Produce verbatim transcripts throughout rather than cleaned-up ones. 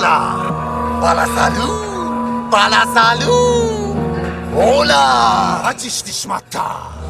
Hola, para salud, para salud. Hola, عجیش دیشمتا.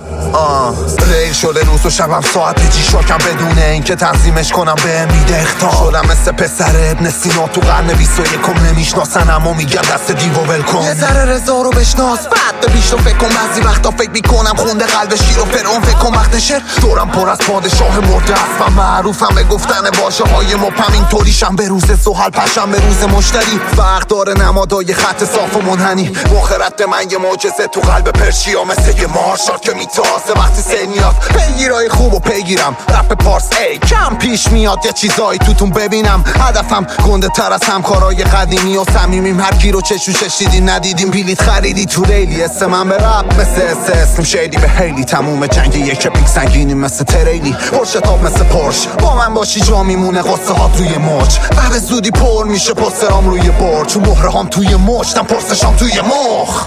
آه ریل شده روز و شبم ساعت پیچی شاکم بدون این که تنظیمش کنم به میده اختار شدم مثل پسر ابن سینا تو قرن بیست و یکم نمیشناسنم و میگم دست دیو ول کن یه ذره رضا رو بشناس بعد به پیش رو فکر کن بعضی وقتا فکر میکنم خونده قلب شیر و فرعون فکر کن وقت شعر دورم پر از پادشاه مرده است و معروفم به گفتن باشه های مبهم اینطوریشم به روز سوحل پشم به روز مشتری فرق داره نمادای خط صاف و منحنی مخرت من یه معجزه تو قلب پرشیا مثل یه مارشال که میتازه وقتی سنیات پیگیرای خوب و پیگیرم رپ پارس ای کم پیش میاد یه چیزایی توتون ببینم هدفم گنده تر از همکارای قدیمی و صمیمیم هر کی رو چشو چش دیدین ندیدیم بلیط خریدی تو ریلی اسم من به رپ مثل اس اسم شیدی به هیلی تموم جنگ یک پیک سنگینی مثل تریلی پرشتاب مثل پرش با من باشی جا میمونه قصه هات روی مچ و به زودی پر میشه پسترام روی برد چون مهره هام توی مچ تم پرسشام توی مخ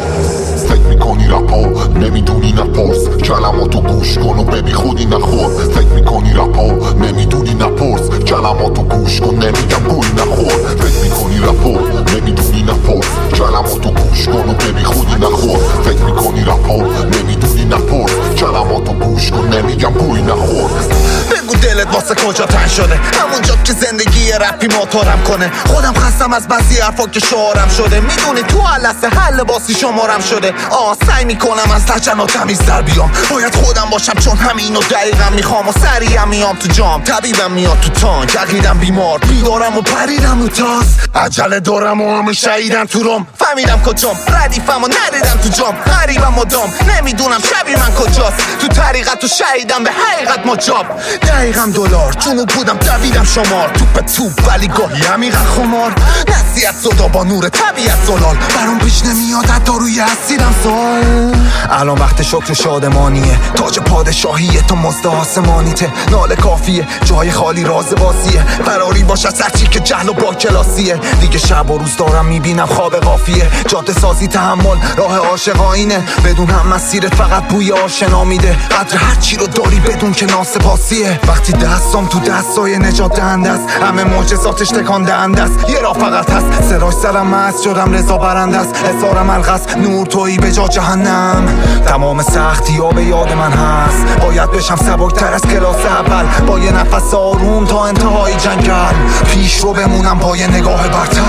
فکر میکنی رپا نمیدونی نپرس کلماتو گوش کن و ببی خودی نخور فکر میکنی رپا نمیدونی نپرس کلماتو گوش کن نمیگم گوی نخور فکر میکنی رپا نمیدونی نپرس کلماتو گوش کن و ببی خودی نخور فکر میکنی رپا نمیدونی نپرس کلماتو گوش کن نمیگم گوی نخور بگو دلت واسه کجا تن شده همونجا که زندگی رپی موتورم کنه خودم خستم از بعضی حرفا که شعارم شده میدونی تو لحظه حل باسی شمارم شده آه سعی میکنم از لجن و تمیز در بیام باید خودم باشم چون همینو دقیقا میخوام و سریعم میام تو جام طبیبم میاد تو تانک عقیدم بیمار بیدارم و پریدم رو تاس عجله دارم و همه شهیدن تو روم فهمیدم کجام ردیفم و نریدم تو جام غریبم مدام نمیدونم شبی من کجاست تو طریقت و شهیدم به حقیقت مجاب دقیقم دلار جنوب بودم دویدم شمار توپ توپ ولی گاهی عمیقا خمار نصیحت صدا با نور طبیعت زلال برام پیش نمیاد حتی روی اسیرم سال الان وقت شکر و شادمانیه تاج پادشاهیه تو مزد آسمانیته ناله کافیه جای خالی راز باسیه فراری باش از هرچی که جهل و با کلاسیه دیگه شب و روز دارم میبینم خواب قافیه جاده سازی تحمل راه عاشقانه بدون هم مسیرت فقط بوی آشنا میده قدر هرچی رو داری بدون که ناسپاسیه وقتی دستم تو دستای نجات دهنده است همه معجزاتش تکان دهنده است یه راه فقط هست سراش سرم مست شدم رضا برنده است حسارم الغس نور تویی به جا جهنم تمام سختی ها به یاد من هست باید بشم سبکتر از کلاس اول با یه نفس آروم تا انتهای جنگل پیش رو بمونم با یه نگاه برتر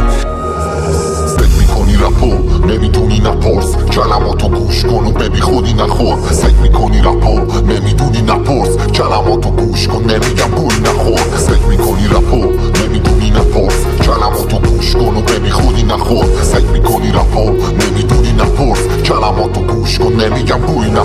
فکر میکنی رپا نمیدونی نپرس کلماتو گوش کن و ببی خودی نخور فکر میکنی رپا نمیدونی نپرس کلماتو گوش کن نمیگم گوی نخور فکر میکنی رپا نمیدونی نپرس کلماتو گوش کن و ببی خودی نخور فکر میکنی رپا نمیدونی نپرس کلماتو گوش کن نمیگم گوی نخور